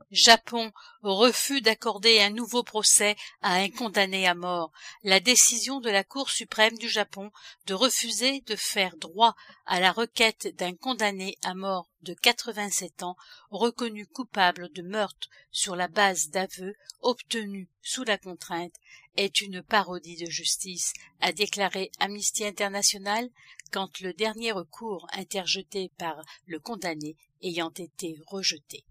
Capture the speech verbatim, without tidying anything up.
Japon, refus d'accorder un nouveau procès à un condamné à mort. La décision de la Cour suprême du Japon de refuser de faire droit à la requête d'un condamné à mort de quatre-vingt-sept ans, reconnu coupable de meurtre sur la base d'aveux obtenus sous la contrainte, est une parodie de justice, a déclaré Amnesty International quand le dernier recours interjeté par le condamné ayant été rejeté.